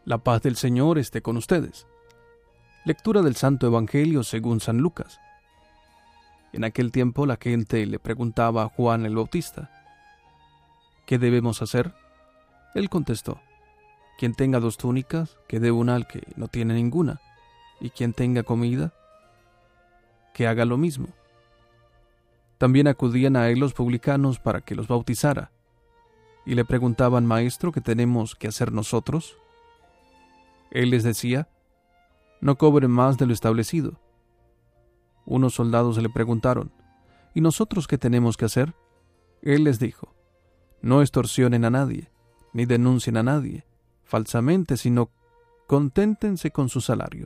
La paz del Señor esté con ustedes. Lectura del Santo Evangelio según San Lucas. En aquel tiempo la gente le preguntaba a Juan el Bautista: ¿qué debemos hacer? Él contestó: quien tenga 2 túnicas, que dé una al que no tiene ninguna, y quien tenga comida, que haga lo mismo. También acudían a él los publicanos para que los bautizara, y le preguntaban: Maestro, ¿qué tenemos que hacer nosotros? Él les decía: no cobren más de lo establecido. Unos soldados le preguntaron: ¿y nosotros qué tenemos que hacer? Él les dijo: no extorsionen a nadie, ni denuncien a nadie falsamente, sino conténtense con su salario.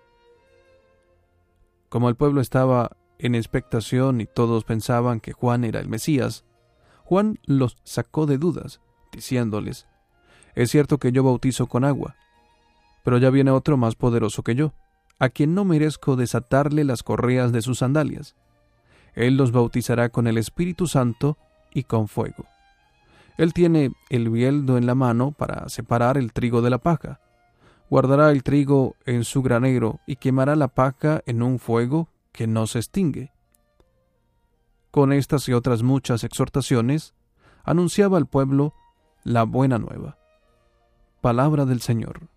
Como el pueblo estaba en expectación y todos pensaban que Juan era el Mesías, Juan los sacó de dudas, diciéndoles: es cierto que yo bautizo con agua, pero ya viene otro más poderoso que yo, a quien no merezco desatarle las correas de sus sandalias. Él los bautizará con el Espíritu Santo y con fuego. Él tiene el bieldo en la mano para separar el trigo de la paja. Guardará el trigo en su granero y quemará la paja en un fuego que no se extingue. Con estas y otras muchas exhortaciones, anunciaba al pueblo la buena nueva. Palabra del Señor.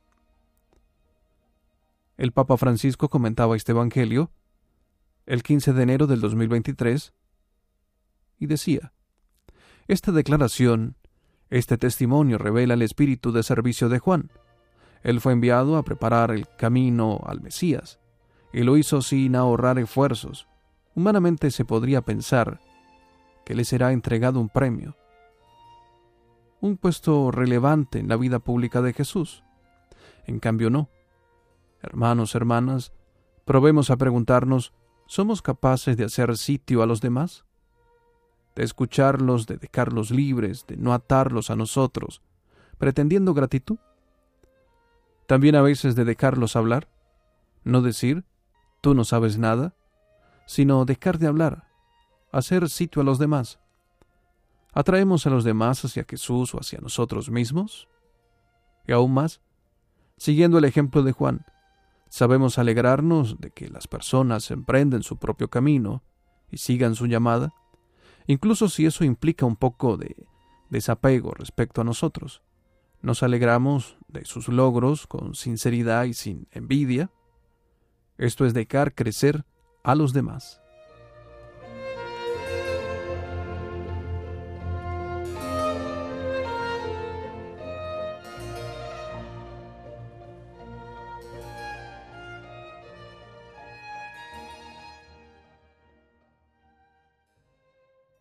El Papa Francisco comentaba este Evangelio el 15 de enero del 2023 y decía: esta declaración, este testimonio revela el espíritu de servicio de Juan. Él fue enviado a preparar el camino al Mesías, y lo hizo sin ahorrar esfuerzos. Humanamente se podría pensar que le será entregado un premio, un puesto relevante en la vida pública de Jesús. En cambio no. Hermanos, hermanas, probemos a preguntarnos: ¿somos capaces de hacer sitio a los demás? De escucharlos, de dejarlos libres, de no atarlos a nosotros, pretendiendo gratitud. También a veces de dejarlos hablar, no decir: tú no sabes nada, sino dejar de hablar, hacer sitio a los demás. ¿Atraemos a los demás hacia Jesús o hacia nosotros mismos? Y aún más, siguiendo el ejemplo de Juan, ¿sabemos alegrarnos de que las personas emprenden su propio camino y sigan su llamada, incluso si eso implica un poco de desapego respecto a nosotros? ¿Nos alegramos de sus logros con sinceridad y sin envidia? Esto es dejar crecer a los demás.